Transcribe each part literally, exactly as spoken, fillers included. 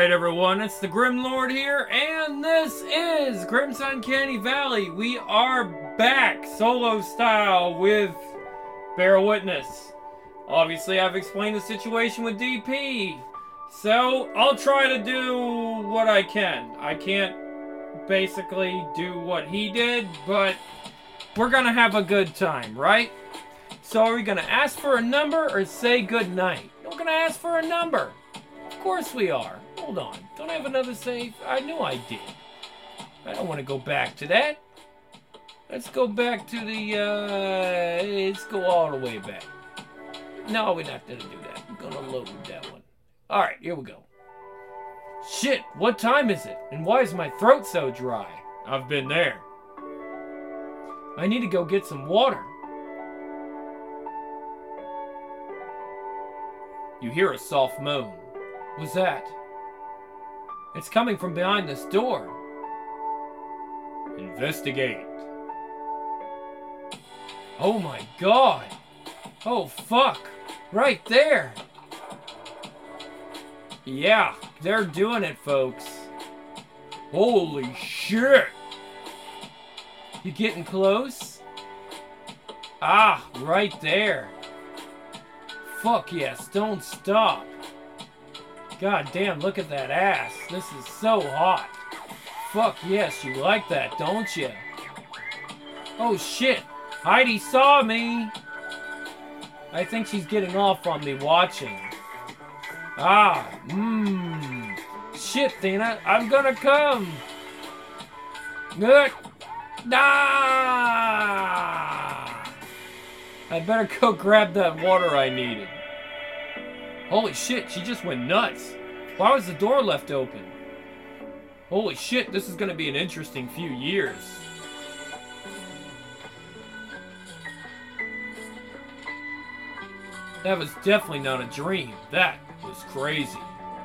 Alright everyone, it's the Grim Lord here, and this is Grim's Uncanny Valley. We are back, solo style, with Bear Witness. Obviously I've explained the situation with D P, so I'll try to do what I can. I can't basically do what he did, but we're gonna have a good time, right? So are we gonna ask for a number or say good night? We're gonna ask for a number. Of course we are. Hold on. Don't I have another save? I knew I did. I don't want to go back to that. Let's go back to the, uh... Let's go all the way back. No, we're not gonna do that. We're gonna load that one. Alright, here we go. Shit, what time is it? And why is my throat so dry? I've been there. I need to go get some water. You hear a soft moan. What's that? It's coming from behind this door. Investigate. Oh my god. Oh fuck. Right there. Yeah, they're doing it, folks. Holy shit. You getting close? Ah, right there. Fuck yes, don't stop. God damn, look at that ass. This is so hot. Fuck yes, you like that, don't you? Oh shit, Heidi saw me. I think she's getting off on me watching. Ah, mmm. Shit, Thena, I'm gonna come. Good. Ah! I better go grab that water I needed. Holy shit, she just went nuts. Why was the door left open? Holy shit, this is gonna be an interesting few years. That was definitely not a dream. That was crazy.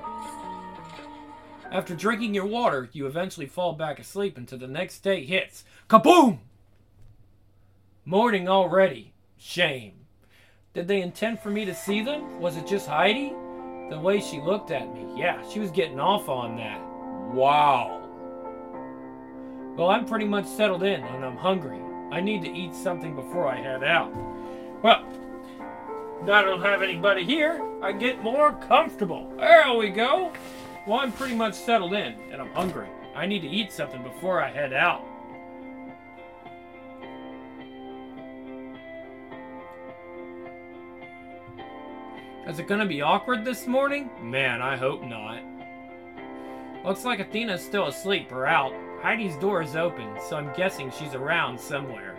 After drinking your water, you eventually fall back asleep until the next day hits. Kaboom! Morning already. Shame. Did they intend for me to see them? Was it just Heidi? The way she looked at me. Yeah, she was getting off on that. Wow. Well, I'm pretty much settled in and I'm hungry. I need to eat something before I head out. Well, now I don't have anybody here. I get more comfortable. There we go. Well, I'm pretty much settled in and I'm hungry. I need to eat something before I head out. Is it gonna be awkward this morning? Man, I hope not. Looks like Athena's still asleep or out. Heidi's door is open, so I'm guessing she's around somewhere.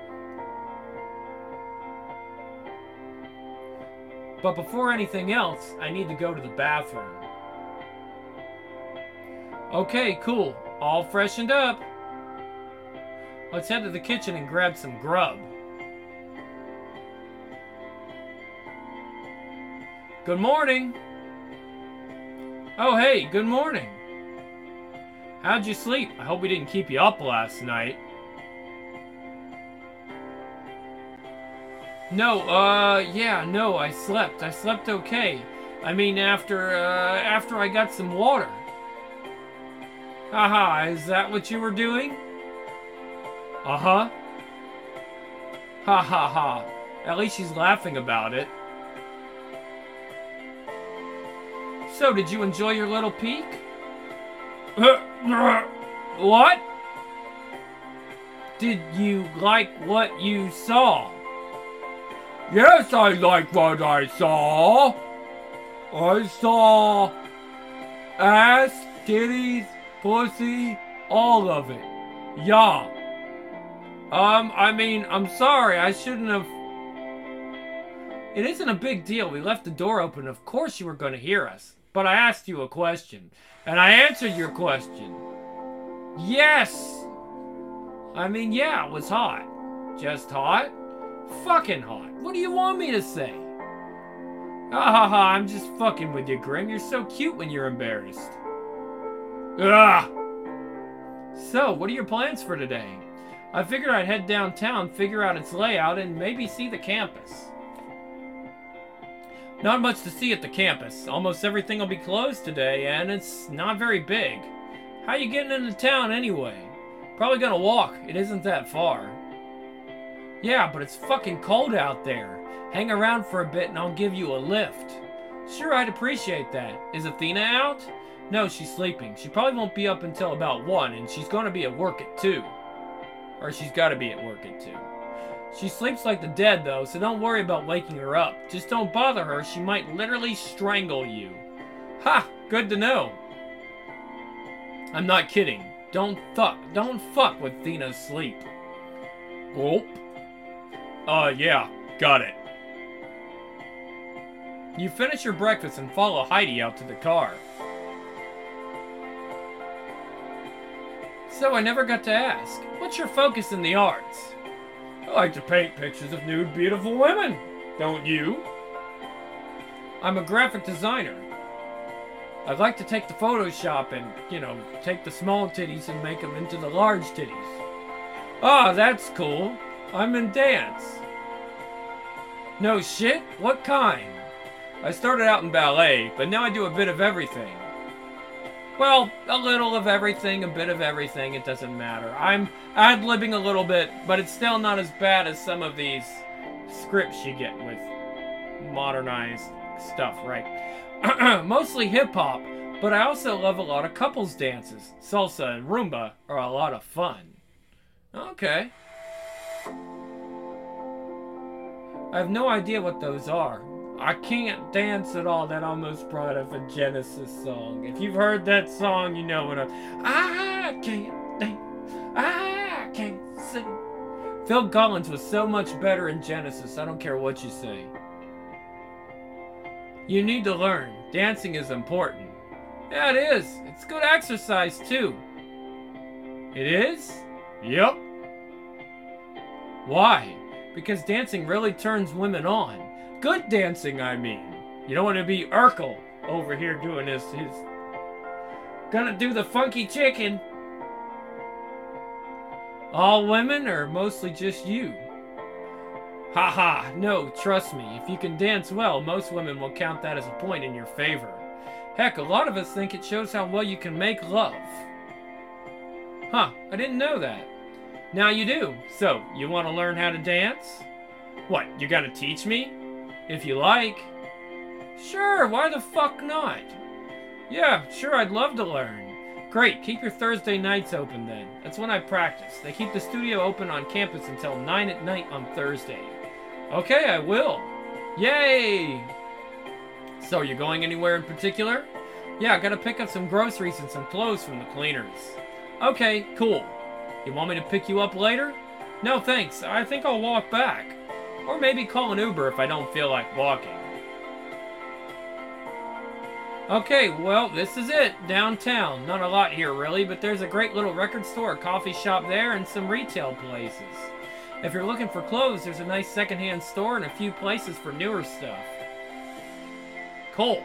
But before anything else, I need to go to the bathroom. Okay, cool. All freshened up. Let's head to the kitchen and grab some grub. Good morning. Oh, hey, good morning. How'd you sleep? I hope we didn't keep you up last night. No, uh, yeah, no, I slept. I slept okay. I mean, after, uh, after I got some water. Haha, is that what you were doing? Uh-huh. Ha ha ha. At least she's laughing about it. So, did you enjoy your little peek? What? Did you like what you saw? Yes, I like what I saw. I saw ass, titties, pussy, all of it. Yeah. Um, I mean, I'm sorry, I shouldn't have... It isn't a big deal. We left the door open. Of course you were going to hear us. But I asked you a question. And I answered your question. Yes! I mean, yeah, it was hot. Just hot? Fucking hot. What do you want me to say? Ah ha ha, I'm just fucking with you, Grim. You're so cute when you're embarrassed. Ah! So, what are your plans for today? I figured I'd head downtown, figure out its layout, and maybe see the campus. Not much to see at the campus. Almost everything will be closed today, and it's not very big. How you getting into town anyway? Probably gonna walk. It isn't that far. Yeah, but it's fucking cold out there. Hang around for a bit and I'll give you a lift. Sure, I'd appreciate that. Is Athena out? No, she's sleeping. She probably won't be up until about one, and she's gonna be at work at two. Or she's gotta be at work at two. She sleeps like the dead, though, so don't worry about waking her up. Just don't bother her. She might literally strangle you. Ha! Good to know. I'm not kidding. Don't fuck. Don't fuck with Athena's sleep. Gulp. Uh, yeah. Got it. You finish your breakfast and follow Heidi out to the car. So I never got to ask, what's your focus in the arts? I like to paint pictures of nude, beautiful women. Don't you? I'm a graphic designer. I'd like to take the Photoshop and, you know, take the small titties and make them into the large titties. Ah, that's cool. I'm in dance. No shit? What kind? I started out in ballet, but now I do a bit of everything. Well, a little of everything, a bit of everything, it doesn't matter. I'm ad-libbing a little bit, but it's still not as bad as some of these scripts you get with modernized stuff, right? Mostly hip-hop, but I also love a lot of couples dances. Salsa and rumba are a lot of fun. Okay. I have no idea what those are. I can't dance at all. That almost brought up a Genesis song. If you've heard that song, you know what I'm... I can't dance. I can't sing. Phil Collins was so much better in Genesis. I don't care what you say. You need to learn. Dancing is important. Yeah, it is. It's good exercise, too. It is? Yep. Why? Because dancing really turns women on. Good dancing, I mean. You don't want to be Urkel over here doing this. He's gonna do the funky chicken. All women or mostly just you? Haha, ha, no, trust me. If you can dance well, most women will count that as a point in your favor. Heck, a lot of us think it shows how well you can make love. Huh, I didn't know that. Now you do. So, you want to learn how to dance? What, you gotta teach me? If you like. Sure, why the fuck not? Yeah, sure, I'd love to learn. Great, keep your Thursday nights open then. That's when I practice. They keep the studio open on campus until nine at night on Thursday. Okay, I will. Yay! So, are you going anywhere in particular? Yeah, I gotta pick up some groceries and some clothes from the cleaners. Okay, cool. You want me to pick you up later? No, thanks. I think I'll walk back. Or maybe call an Uber if I don't feel like walking. Okay, well, this is it. Downtown. Not a lot here, really, but there's a great little record store, a coffee shop there, and some retail places. If you're looking for clothes, there's a nice secondhand store and a few places for newer stuff. Cool.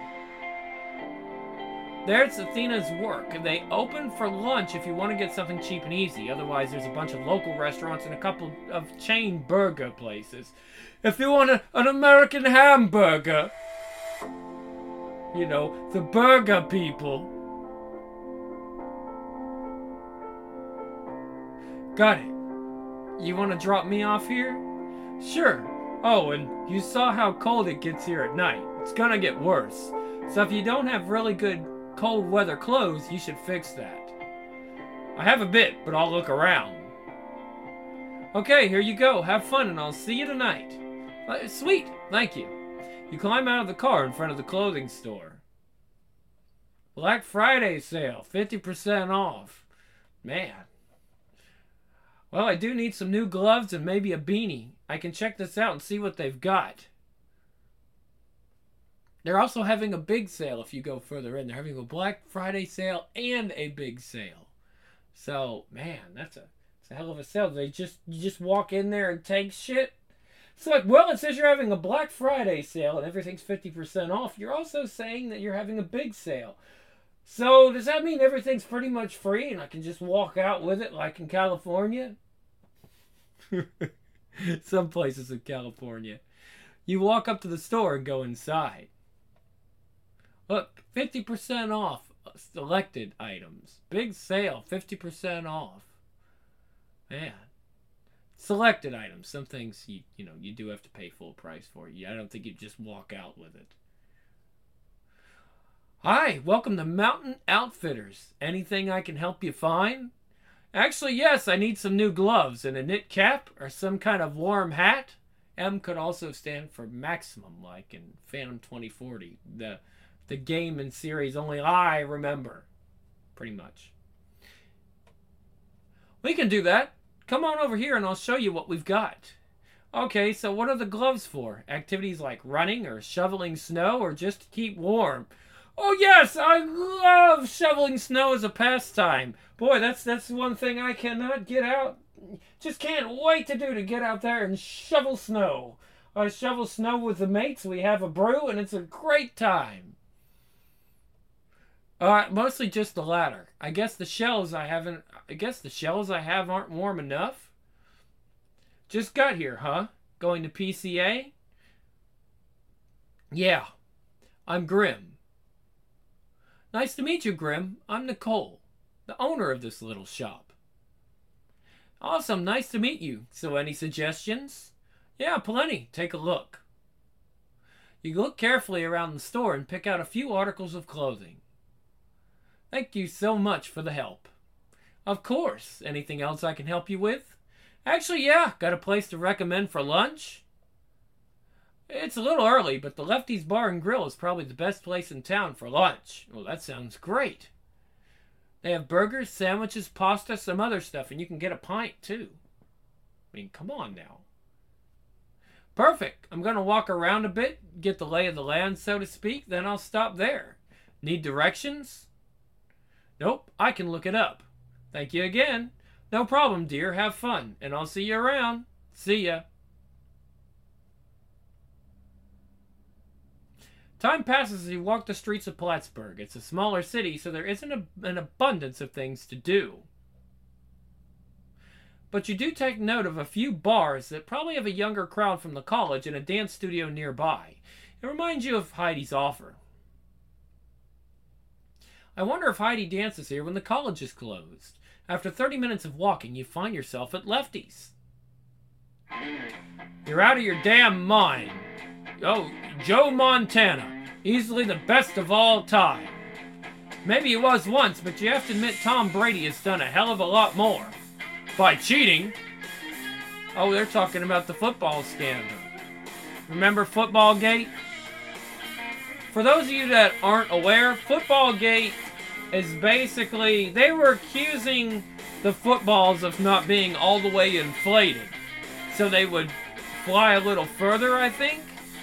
There's Athena's work. They open for lunch if you want to get something cheap and easy. Otherwise, there's a bunch of local restaurants and a couple of chain burger places. If you want a, an American hamburger, you know, the burger people. Got it. You want to drop me off here? Sure. Oh, and you saw how cold it gets here at night. It's gonna get worse. So if you don't have really good cold weather clothes, you should fix that. I have a bit, but I'll look around. Okay, here you go. Have fun, and I'll see you tonight. Uh, sweet, thank you. You climb out of the car in front of the clothing store. Black Friday sale, fifty percent off. Man. Well, I do need some new gloves and maybe a beanie. I can check this out and see what they've got. They're also having a big sale if you go further in. They're having a Black Friday sale and a big sale. So, man, that's a, that's a hell of a sale. They just you just walk in there and take shit? It's like, well, it says you're having a Black Friday sale and everything's fifty percent off. You're also saying that you're having a big sale. So, does that mean everything's pretty much free and I can just walk out with it like in California? Some places in California. You walk up to the store and go inside. Look, fifty percent off selected items. Big sale, fifty percent off. Man. Selected items. Some things, you you know, you do have to pay full price for. I don't think you just walk out with it. Hi, welcome to Mountain Outfitters. Anything I can help you find? Actually, yes, I need some new gloves and a knit cap or some kind of warm hat. M could also stand for maximum, like in Phantom twenty forty. The, the game and series only I remember. Pretty much. We can do that. Come on over here and I'll show you what we've got. Okay, so what are the gloves for? Activities like running or shoveling snow or just to keep warm? Oh yes, I love shoveling snow as a pastime. Boy, that's that's one thing I cannot get out. Just can't wait to do, to get out there and shovel snow. I shovel snow with the mates. We have a brew and it's a great time. Uh, mostly just the latter. I guess the shells I haven't... I guess the shells I have aren't warm enough. Just got here, huh? Going to P C A? Yeah. I'm Grim. Nice to meet you, Grim. I'm Nicole, the owner of this little shop. Awesome. Nice to meet you. So any suggestions? Yeah, plenty. Take a look. You look carefully around the store and pick out a few articles of clothing. Thank you so much for the help. Of course. Anything else I can help you with? Actually, yeah. Got a place to recommend for lunch? It's a little early, but the Lefty's Bar and Grill is probably the best place in town for lunch. Well, that sounds great. They have burgers, sandwiches, pasta, some other stuff, and you can get a pint, too. I mean, come on now. Perfect. I'm going to walk around a bit, get the lay of the land, so to speak, then I'll stop there. Need directions? Nope, I can look it up. Thank you again. No problem, dear. Have fun, and I'll see you around. See ya. Time passes as you walk the streets of Plattsburgh. It's a smaller city, so there isn't a, an abundance of things to do. But you do take note of a few bars that probably have a younger crowd from the college and a dance studio nearby. It reminds you of Heidi's offer. I wonder if Heidi dances here when the college is closed. After thirty minutes of walking, you find yourself at Lefty's. You're out of your damn mind. Oh, Joe Montana. Easily the best of all time. Maybe he was once, but you have to admit Tom Brady has done a hell of a lot more. By cheating. Oh, they're talking about the football scandal. Remember Footballgate? For those of you that aren't aware, Footballgate is basically, they were accusing the footballs of not being all the way inflated. So they would fly a little further, I think?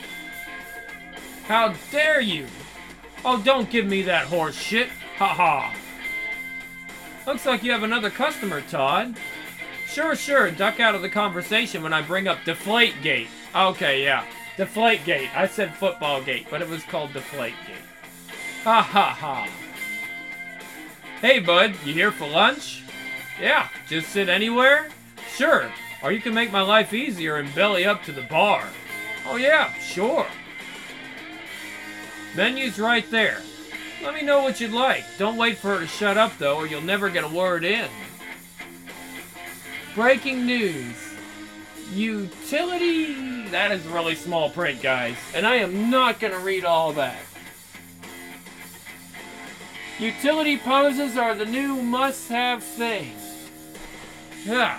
How dare you? Oh, don't give me that horse shit. Ha-ha. Looks like you have another customer, Todd. Sure, sure. Duck out of the conversation when I bring up Deflategate. Okay, yeah. Deflategate. I said Footballgate, but it was called Deflategate. Ha ha ha. Hey, bud. You here for lunch? Yeah. Just sit anywhere? Sure. Or you can make my life easier and belly up to the bar. Oh, yeah. Sure. Menu's right there. Let me know what you'd like. Don't wait for her to shut up, though, or you'll never get a word in. Breaking news. Utility... That is really small print, guys. And I am not going to read all that. Utility poses are the new must-have thing. Yeah.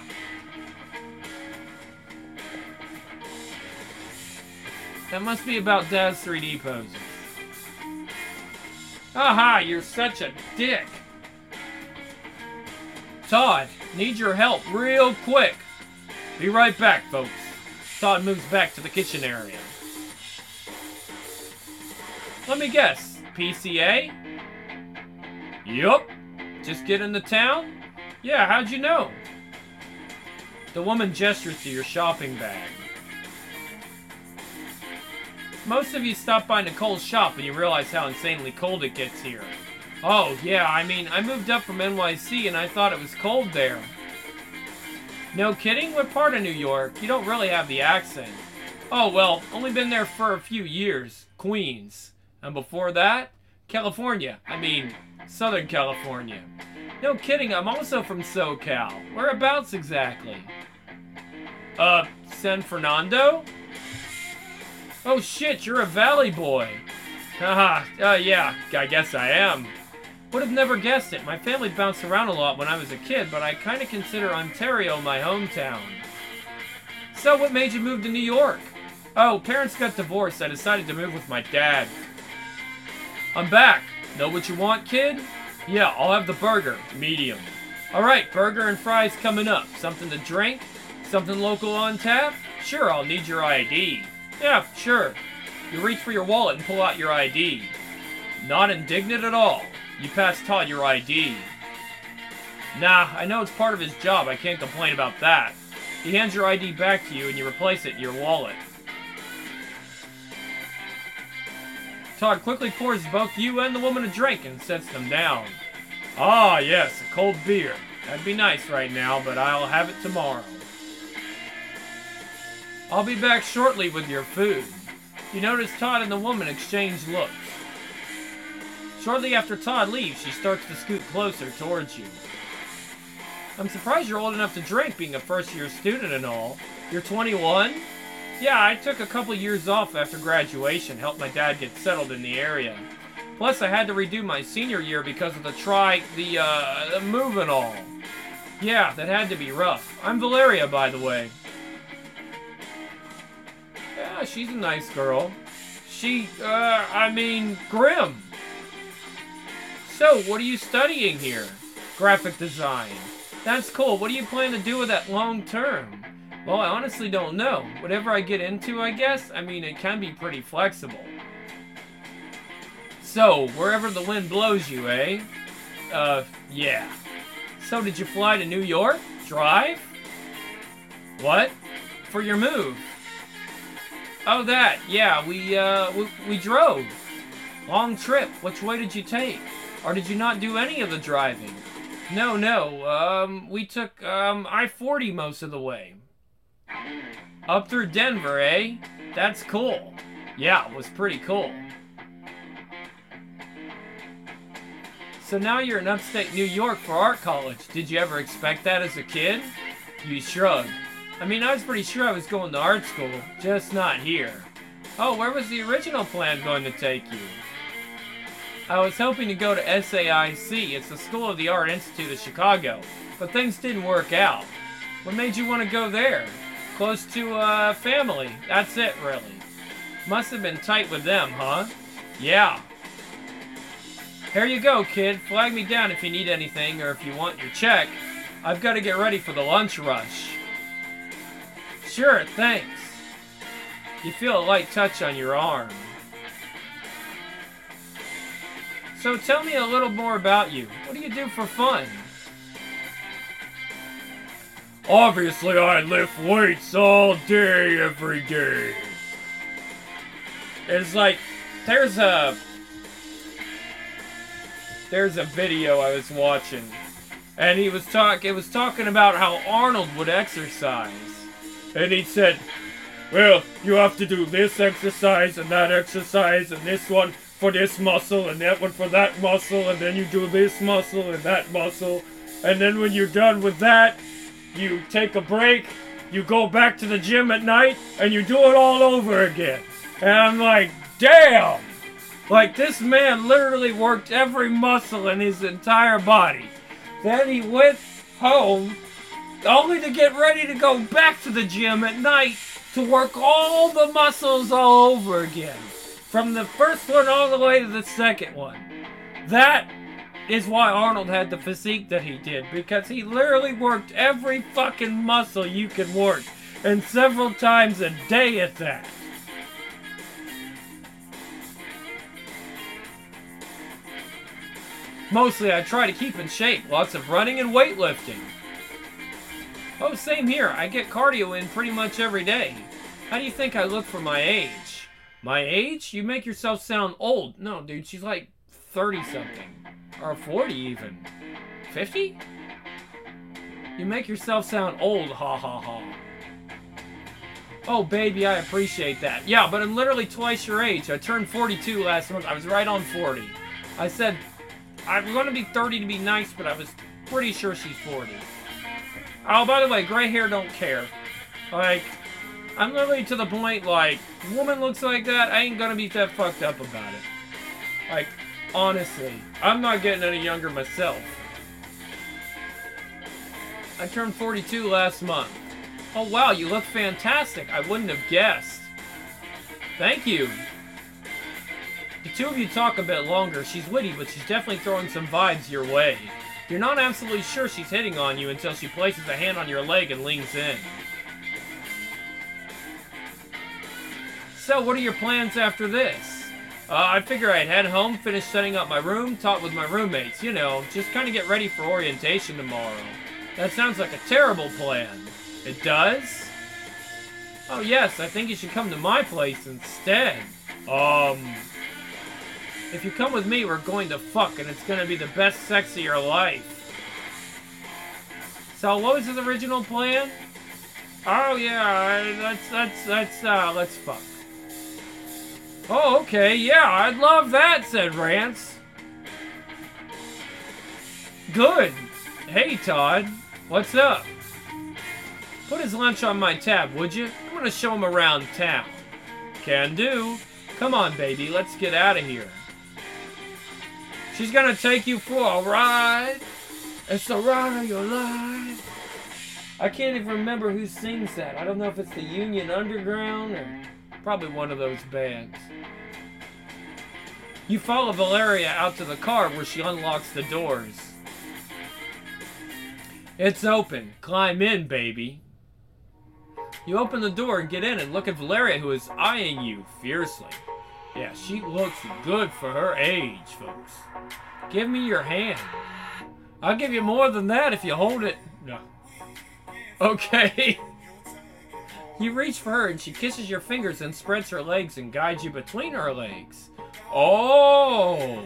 That must be about Dad's three D poses. Aha, you're such a dick. Todd, need your help real quick. Be right back, folks. Todd moves back to the kitchen area. Let me guess, P C A? Yup. Just get into town? Yeah, how'd you know? The woman gestures to your shopping bag. Most of you stop by Nicole's shop and you realize how insanely cold it gets here. Oh, yeah, I mean, I moved up from N Y C and I thought it was cold there. No kidding? What part of New York? You don't really have the accent. Oh, well, only been there for a few years. Queens. And before that, California. I mean, Southern California. No kidding, I'm also from SoCal. Whereabouts exactly? Uh, San Fernando? Oh shit, you're a Valley boy. Haha, uh, yeah, I guess I am. Would have never guessed it. My family bounced around a lot when I was a kid, but I kind of consider Ontario my hometown. So what made you move to New York? Oh, parents got divorced. I decided to move with my dad. I'm back. Know what you want, kid? Yeah, I'll have the burger. Medium. Alright, burger and fries coming up. Something to drink? Something local on tap? Sure, I'll need your I D. Yeah, sure. You reach for your wallet and pull out your I D. Not indignant at all. You pass Todd your I D. Nah, I know it's part of his job. I can't complain about that. He hands your I D back to you and you replace it in your wallet. Todd quickly pours both you and the woman a drink and sets them down. Ah, yes, a cold beer. That'd be nice right now, but I'll have it tomorrow. I'll be back shortly with your food. You notice Todd and the woman exchange looks. Shortly after Todd leaves, she starts to scoot closer towards you. I'm surprised you're old enough to drink, being a first-year student and all. You're twenty-one? Yeah, I took a couple years off after graduation, helped my dad get settled in the area. Plus, I had to redo my senior year because of the try, the, uh, the move and all. Yeah, that had to be rough. I'm Valeria, by the way. Yeah, she's a nice girl. She, uh, I mean, Grim. So, what are you studying here? Graphic design. That's cool. What do you plan to do with that long term? Well, I honestly don't know. Whatever I get into, I guess. I mean, it can be pretty flexible. So, wherever the wind blows you, eh? Uh, yeah. So, did you fly to New York? Drive? What? For your move? Oh, that. Yeah, we, uh, we, we drove. Long trip. Which way did you take? Or did you not do any of the driving? No, no. Um, we took, um, I forty most of the way. Up through Denver, eh? That's cool. Yeah, it was pretty cool. So now you're in upstate New York for art college. Did you ever expect that as a kid? You shrugged. I mean, I was pretty sure I was going to art school, just not here. Oh, where was the original plan going to take you? I was hoping to go to S A I C. It's the School of the Art Institute of Chicago, but things didn't work out. What made you want to go there? Close to, uh, family. That's it, really. Must have been tight with them, huh? Yeah. Here you go, kid. Flag me down if you need anything or if you want your check. I've got to get ready for the lunch rush. Sure, thanks. You feel a light touch on your arm. So tell me a little more about you. What do you do for fun? Obviously, I lift weights all day, every day. It's like, there's a... There's a video I was watching. And he was talk. it was talking about how Arnold would exercise. And he said, well, you have to do this exercise and that exercise and this one for this muscle and that one for that muscle, and then you do this muscle and that muscle, and then when you're done with that, you take a break, you go back to the gym at night, and you do it all over again. And I'm like, damn! Like, this man literally worked every muscle in his entire body. Then he went home, only to get ready to go back to the gym at night to work all the muscles all over again. From the first one all the way to the second one. That is why Arnold had the physique that he did. Because he literally worked every fucking muscle you could work. And several times a day at that. Mostly I try to keep in shape. Lots of running and weightlifting. Oh, same here. I get cardio in pretty much every day. How do you think I look for my age? My age? You make yourself sound old. No, dude, she's like thirty-something. Or forty even. fifty? You make yourself sound old, ha ha ha. Oh, baby, I appreciate that. Yeah, but I'm literally twice your age. I turned forty-two last month. I was right on forty. I said, I'm going to be thirty to be nice, but I was pretty sure she's forty. Oh, by the way, gray hair don't care. Like, I'm literally to the point, like, woman looks like that, I ain't gonna be that fucked up about it. Like, honestly, I'm not getting any younger myself. I turned forty-two last month. Oh wow, you look fantastic. I wouldn't have guessed. Thank you. The two of you talk a bit longer. She's witty, but she's definitely throwing some vibes your way. You're not absolutely sure she's hitting on you until she places a hand on your leg and leans in. So, what are your plans after this? Uh, I figure I'd head home, finish setting up my room, talk with my roommates, you know, just kind of get ready for orientation tomorrow. That sounds like a terrible plan. It does? Oh yes, I think you should come to my place instead. Um... If you come with me, we're going to fuck, and it's gonna be the best sex of your life. So, what was his original plan? Oh yeah, let's, let's, let's, uh, let's fuck. Oh, okay, yeah, I'd love that, said Rance. Good. Hey, Todd. What's up? Put his lunch on my tab, would you? I'm gonna show him around town. Can do. Come on, baby, let's get out of here. She's gonna take you for a ride. It's the ride of your life. I can't even remember who sings that. I don't know if it's the Union Underground or probably one of those bands. You follow Valeria out to the car where she unlocks the doors. It's open. Climb in, baby. You open the door and get in and look at Valeria, who is eyeing you fiercely. Yeah, she looks good for her age, folks. Give me your hand. I'll give you more than that if you hold it. No. Okay. You reach for her and she kisses your fingers and spreads her legs and guides you between her legs. Oh!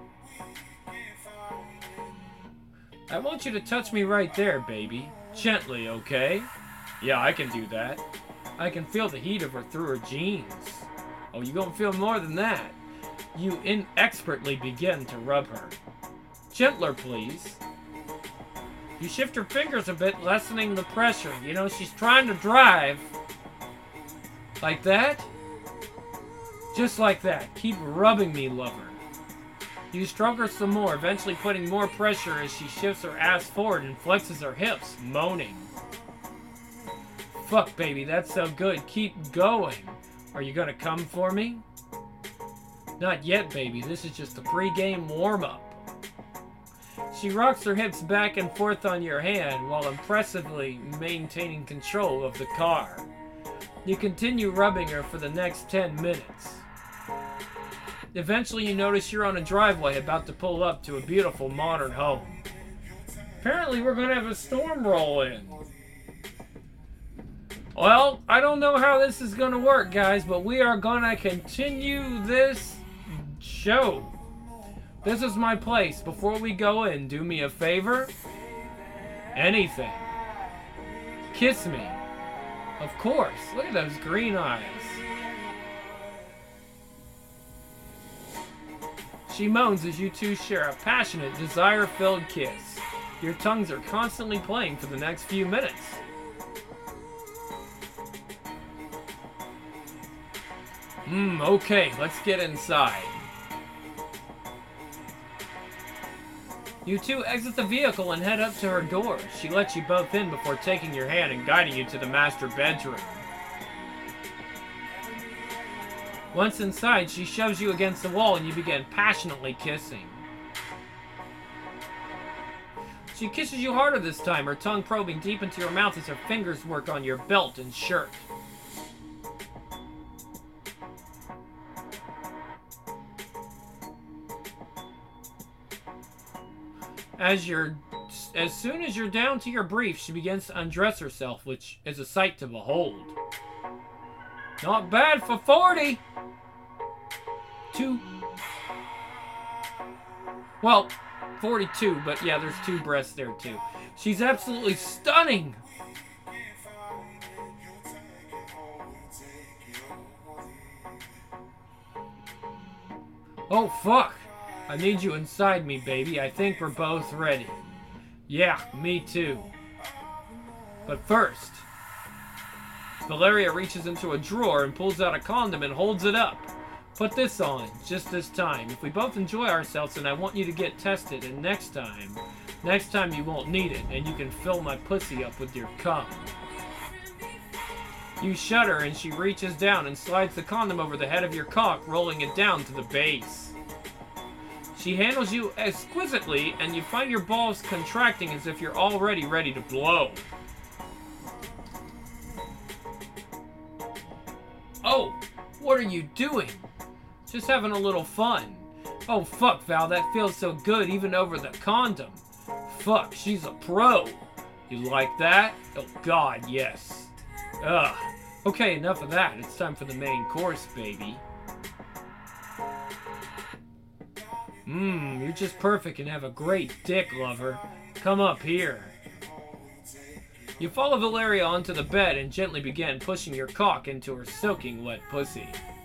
I want you to touch me right there, baby. Gently, okay? Yeah, I can do that. I can feel the heat of her through her jeans. Oh, you gonna feel more than that. You inexpertly begin to rub her. Gentler, please. You shift her fingers a bit, lessening the pressure. You know, she's trying to drive. Like that? Just like that. Keep rubbing me, lover. You stroke her some more, eventually putting more pressure as she shifts her ass forward and flexes her hips, moaning. Fuck, baby, that's so good. Keep going. Are you gonna come for me? Not yet, baby. This is just a pre-game warm-up. She rocks her hips back and forth on your hand while impressively maintaining control of the car. You continue rubbing her for the next ten minutes. Eventually, you notice you're on a driveway about to pull up to a beautiful modern home. Apparently, we're gonna have a storm roll in. Well, I don't know how this is gonna work, guys, but we are gonna continue this show. This is my place. Before we go in, do me a favor. Anything. Kiss me. Of course. Look at those green eyes. She moans as you two share a passionate, desire-filled kiss. Your tongues are constantly playing for the next few minutes. Hmm, okay, let's get inside. You two exit the vehicle and head up to her door. She lets you both in before taking your hand and guiding you to the master bedroom. Once inside, she shoves you against the wall and you begin passionately kissing. She kisses you harder this time, her tongue probing deep into your mouth as her fingers work on your belt and shirt. As you're, as soon as you're down to your brief, she begins to undress herself, which is a sight to behold. Not bad for forty. Two. Well, forty-two, but yeah, there's two breasts there too. She's absolutely stunning. Oh, fuck. I need you inside me, baby. I think we're both ready. Yeah, me too. But first, Valeria reaches into a drawer and pulls out a condom and holds it up. Put this on, just this time. If we both enjoy ourselves, then I want you to get tested, and next time, next time you won't need it, and you can fill my pussy up with your cum. You shudder, and she reaches down and slides the condom over the head of your cock, rolling it down to the base. She handles you exquisitely, and you find your balls contracting as if you're already ready to blow. Oh, what are you doing? Just having a little fun. Oh, fuck, Val, that feels so good, even over the condom. Fuck, she's a pro. You like that? Oh, God, yes. Ugh. Okay, enough of that. It's time for the main course, baby. Mmm, you're just perfect and have a great dick, lover. Come up here. You follow Valeria onto the bed and gently begin pushing your cock into her soaking wet pussy.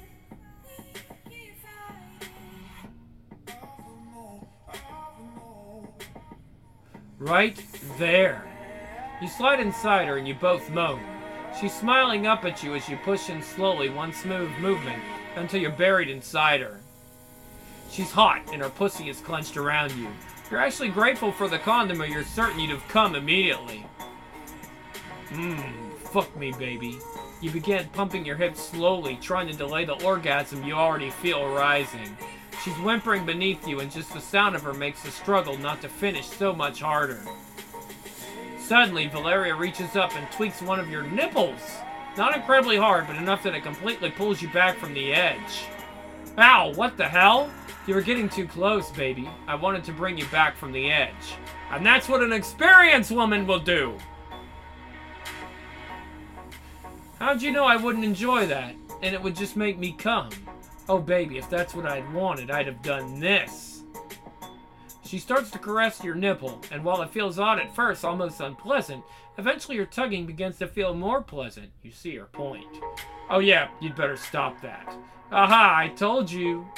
Right there. You slide inside her and you both moan. She's smiling up at you as you push in slowly, one smooth movement, until you're buried inside her. She's hot, and her pussy is clenched around you. You're actually grateful for the condom, or you're certain you'd have come immediately. Mmm, fuck me, baby. You begin pumping your hips slowly, trying to delay the orgasm you already feel rising. She's whimpering beneath you, and just the sound of her makes the struggle not to finish so much harder. Suddenly, Valeria reaches up and tweaks one of your nipples. Not incredibly hard, but enough that it completely pulls you back from the edge. Ow, what the hell? You were getting too close, baby. I wanted to bring you back from the edge. And that's what an experienced woman will do! How'd you know I wouldn't enjoy that? And it would just make me come? Oh, baby, if that's what I'd wanted, I'd have done this. She starts to caress your nipple, and while it feels odd at first, almost unpleasant, eventually your tugging begins to feel more pleasant. You see her point. Oh yeah, you'd better stop that. Aha, I told you.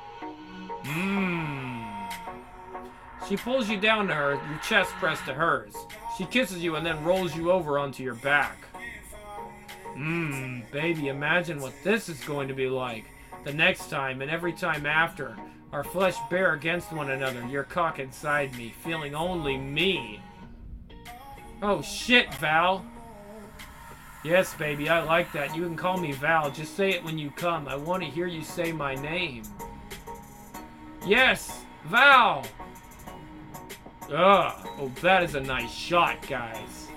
Mmm. She pulls you down to her, your chest pressed to hers. She kisses you and then rolls you over onto your back. Mmm, baby, imagine what this is going to be like. The next time and every time after, our flesh bare against one another, your cock inside me, feeling only me. Oh shit, Val. Yes, baby, I like that. You can call me Val. Just say it when you come. I want to hear you say my name. Yes, Val. Ugh. Oh, that is a nice shot, guys.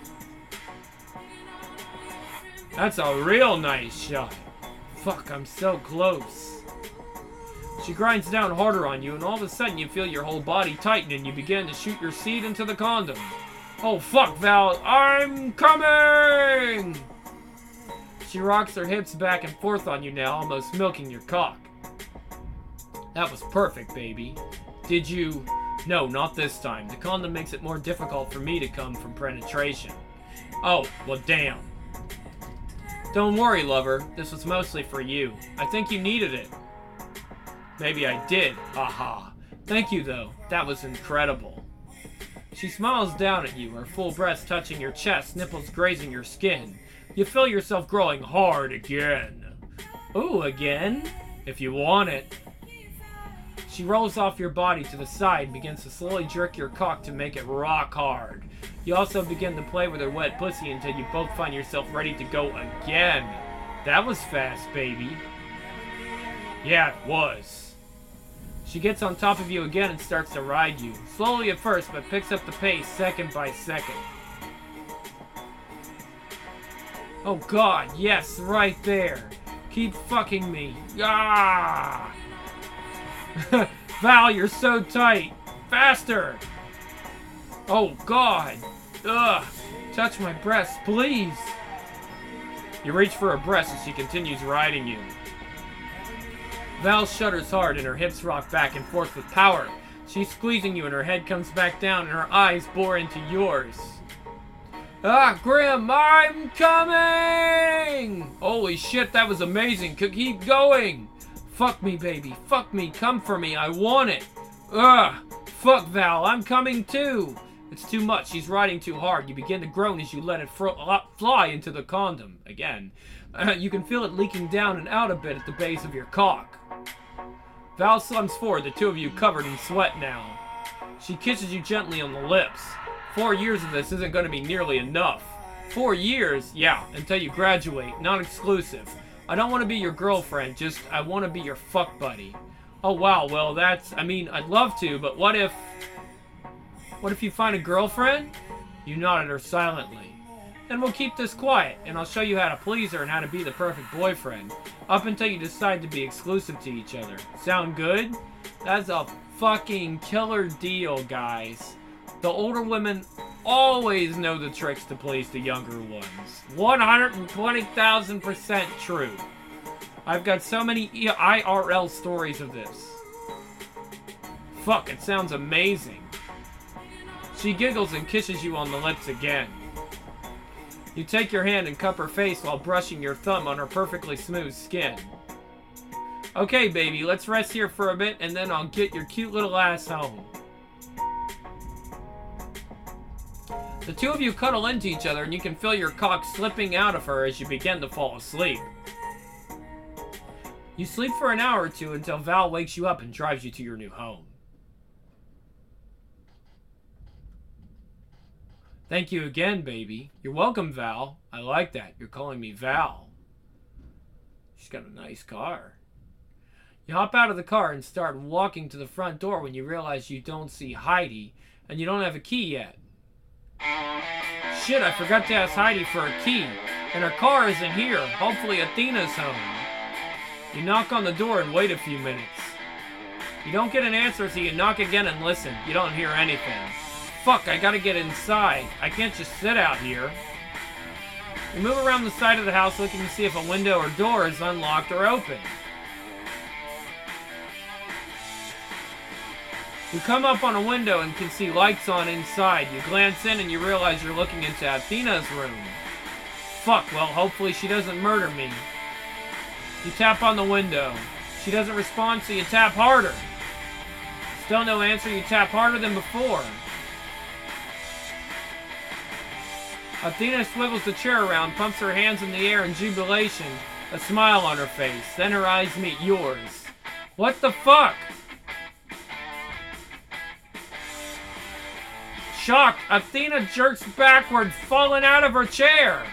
That's a real nice shot. Fuck, I'm so close. She grinds down harder on you, and all of a sudden you feel your whole body tighten and you begin to shoot your seed into the condom. Oh, fuck, Val. I'm coming! She rocks her hips back and forth on you now, almost milking your cock. That was perfect, baby. Did you... No, not this time. The condom makes it more difficult for me to come from penetration. Oh, well, damn. Don't worry, lover. This was mostly for you. I think you needed it. Maybe I did. Aha. Thank you, though. That was incredible. She smiles down at you, her full breast touching your chest, nipples grazing your skin. You feel yourself growing hard again. Ooh, again? If you want it. She rolls off your body to the side and begins to slowly jerk your cock to make it rock hard. You also begin to play with her wet pussy until you both find yourself ready to go again. That was fast, baby. Yeah, it was. She gets on top of you again and starts to ride you. Slowly at first, but picks up the pace second by second. Oh god, yes, right there. Keep fucking me. Ah! Val, you're so tight. Faster! Oh god. Ugh. Touch my breasts, please. You reach for her breast as she continues riding you. Val shudders hard and her hips rock back and forth with power. She's squeezing you and her head comes back down and her eyes bore into yours. Ah, Grim, I'm coming! Holy shit, that was amazing. Keep going. Fuck me, baby. Fuck me. Come for me. I want it. Ugh. Fuck, Val. I'm coming too. It's too much. She's riding too hard. You begin to groan as you let it fly into the condom. Again. Uh, you can feel it leaking down and out a bit at the base of your cock. Val slumps forward, the two of you covered in sweat now. She kisses you gently on the lips. Four years of this isn't going to be nearly enough. Four years? Yeah, until you graduate. Not exclusive. I don't want to be your girlfriend, just I want to be your fuck buddy. Oh wow, well that's, I mean, I'd love to, but what if... What if you find a girlfriend? You nod at her silently. Then we'll keep this quiet, and I'll show you how to please her and how to be the perfect boyfriend. Up until you decide to be exclusive to each other. Sound good? That's a fucking killer deal, guys. The older women always know the tricks to please the younger ones. one hundred twenty thousand percent true. I've got so many I R L stories of this. Fuck, it sounds amazing. She giggles and kisses you on the lips again. You take your hand and cup her face while brushing your thumb on her perfectly smooth skin. Okay, baby, let's rest here for a bit, and then I'll get your cute little ass home. The two of you cuddle into each other, and you can feel your cock slipping out of her as you begin to fall asleep. You sleep for an hour or two until Val wakes you up and drives you to your new home. Thank you again, baby. You're welcome, Val. I like that. You're calling me Val. She's got a nice car. You hop out of the car and start walking to the front door when you realize you don't see Heidi and you don't have a key yet. Shit, I forgot to ask Heidi for a key. And her car isn't here. Hopefully Athena's home. You knock on the door and wait a few minutes. You don't get an answer, so you knock again and listen. You don't hear anything. Fuck, I gotta get inside. I can't just sit out here. You move around the side of the house looking to see if a window or door is unlocked or open. You come up on a window and can see lights on inside. You glance in and you realize you're looking into Athena's room. Fuck, well, hopefully she doesn't murder me. You tap on the window. She doesn't respond, so you tap harder. Still no answer, you tap harder than before. Athena swivels the chair around, pumps her hands in the air in jubilation, a smile on her face. Then her eyes meet yours. What the fuck? Shocked, Athena jerks backward, falling out of her chair.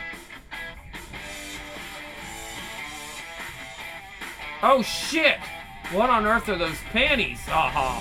Oh shit! What on earth are those panties? Aha.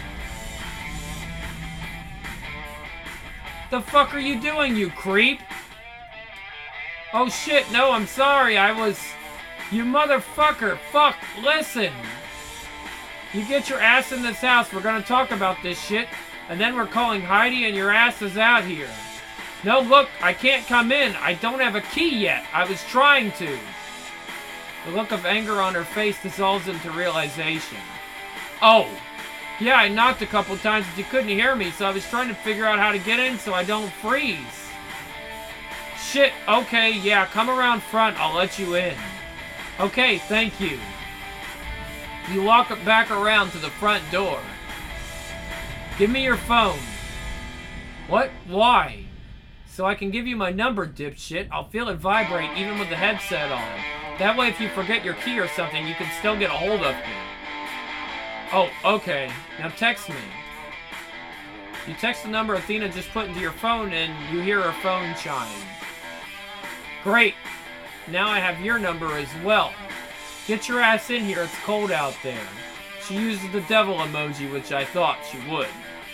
The fuck are you doing, you creep? Oh shit, no, I'm sorry, I was... You motherfucker, fuck, listen! You get your ass in this house, we're gonna talk about this shit, and then we're calling Heidi and your ass is out here. No, look, I can't come in, I don't have a key yet, I was trying to. The look of anger on her face dissolves into realization. Oh. Yeah, I knocked a couple times, but you couldn't hear me, so I was trying to figure out how to get in so I don't freeze. Shit, okay, yeah, come around front, I'll let you in. Okay, thank you. You walk back around to the front door. Give me your phone. What? Why? So I can give you my number, dipshit. I'll feel it vibrate even with the headset on. That way if you forget your key or something, you can still get a hold of me. Oh, okay. Now text me. You text the number Athena just put into your phone and you hear her phone chime. Great. Now I have your number as well. Get your ass in here, it's cold out there. She uses the devil emoji, which I thought she would.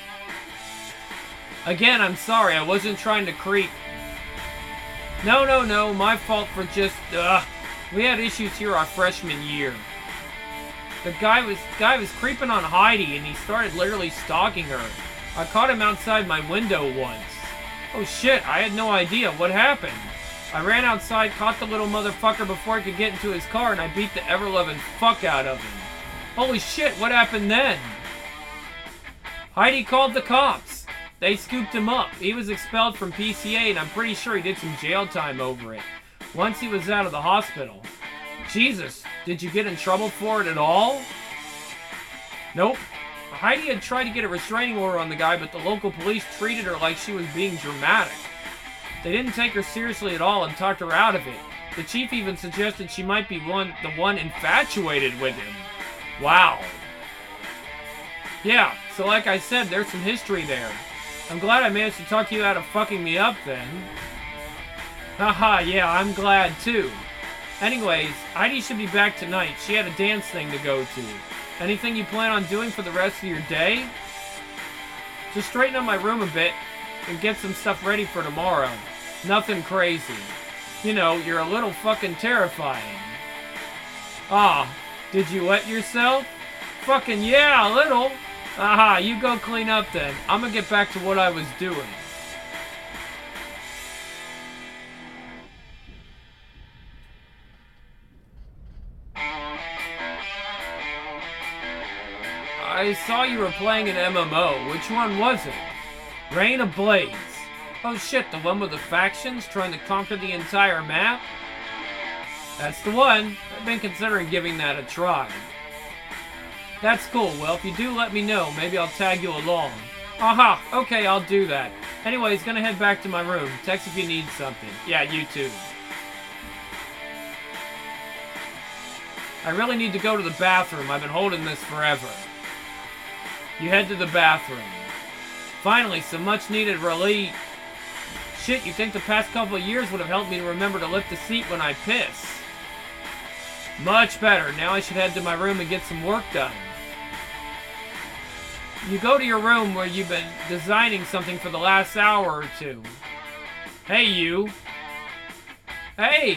Again, I'm sorry, I wasn't trying to creep. No, no, no, my fault for just, ugh. We had issues here our freshman year. The guy was guy was creeping on Heidi and he started literally stalking her. I caught him outside my window once. Oh shit, I had no idea. What happened? I ran outside, caught the little motherfucker before he could get into his car, and I beat the ever-loving fuck out of him. Holy shit, what happened then? Heidi called the cops. They scooped him up. He was expelled from P C A, and I'm pretty sure he did some jail time over it. Once he was out of the hospital. Jesus, Did you get in trouble for it at all? Nope. Heidi had tried to get a restraining order on the guy, but the local police treated her like she was being dramatic. They didn't take her seriously at all and talked her out of it. The chief even suggested she might be one, the one infatuated with him. Wow. Yeah, so like I said, there's some history there. I'm glad I managed to talk you out of fucking me up then. Haha, yeah, I'm glad too. Anyways, Heidi should be back tonight. She had a dance thing to go to. Anything you plan on doing for the rest of your day? Just straighten up my room a bit and get some stuff ready for tomorrow. Nothing crazy. You know, you're a little fucking terrifying. Ah, did you wet yourself? Fucking yeah, a little. Aha, you go clean up then. I'm gonna get back to what I was doing. I saw you were playing an M M O. Which one was it? Reign of Blades. Oh shit, the one with the factions trying to conquer the entire map? That's the one. I've been considering giving that a try. That's cool. Well, if you do, let me know. Maybe I'll tag you along. Aha, okay, I'll do that. Anyways, gonna head back to my room. Text if you need something. Yeah, you too. I really need to go to the bathroom. I've been holding this forever. You head to the bathroom. Finally, some much-needed relief. Shit, you think the past couple of years would have helped me to remember to lift the seat when I piss? Much better. Now I should head to my room and get some work done. You go to your room where you've been designing something for the last hour or two. Hey, you. Hey!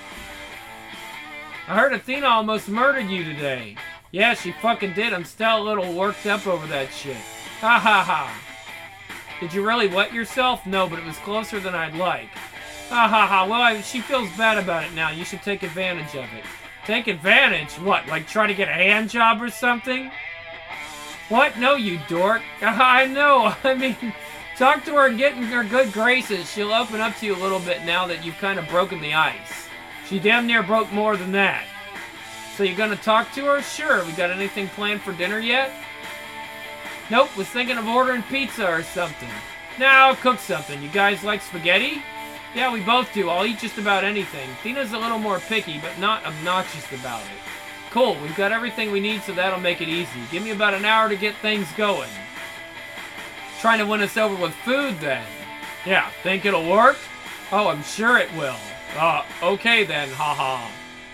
I heard Athena almost murdered you today. Yeah, she fucking did. I'm still a little worked up over that shit. Ha ha ha. Did you really wet yourself? No, but it was closer than I'd like. Ha ha ha. Well, I, she feels bad about it now. You should take advantage of it. Take advantage? What, like try to get a hand job or something? What? No, you dork. I know. I mean, talk to her and get in her good graces. She'll open up to you a little bit now that you've kind of broken the ice. She damn near broke more than that. So you gonna talk to her? Sure. We got anything planned for dinner yet? Nope. Was thinking of ordering pizza or something. Now I'll cook something. You guys like spaghetti? Yeah, we both do. I'll eat just about anything. Tina's a little more picky, but not obnoxious about it. Cool. We've got everything we need, so that'll make it easy. Give me about an hour to get things going. Trying to win us over with food, then. Yeah, think it'll work? Oh, I'm sure it will. Uh, okay then, haha.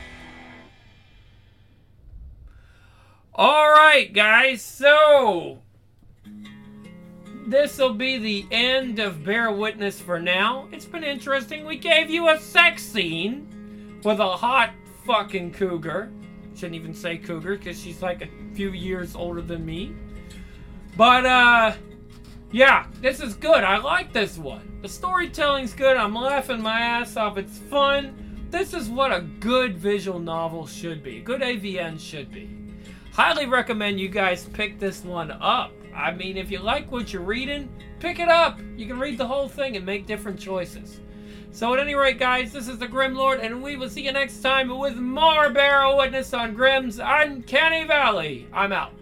Alright, guys, so this'll be the end of Bear Witness for now. It's been interesting. We gave you a sex scene with a hot fucking cougar. Shouldn't even say cougar, because she's like a few years older than me. But, uh, yeah, this is good. I like this one. The storytelling's good. I'm laughing my ass off. It's fun. This is what a good visual novel should be. Good A V N should be. Highly recommend you guys pick this one up. I mean, if you like what you're reading, pick it up. You can read the whole thing and make different choices. So at any rate, guys, this is the Grim Lord, and we will see you next time with more Bear Witness on Grimm's Uncanny Valley. I'm out.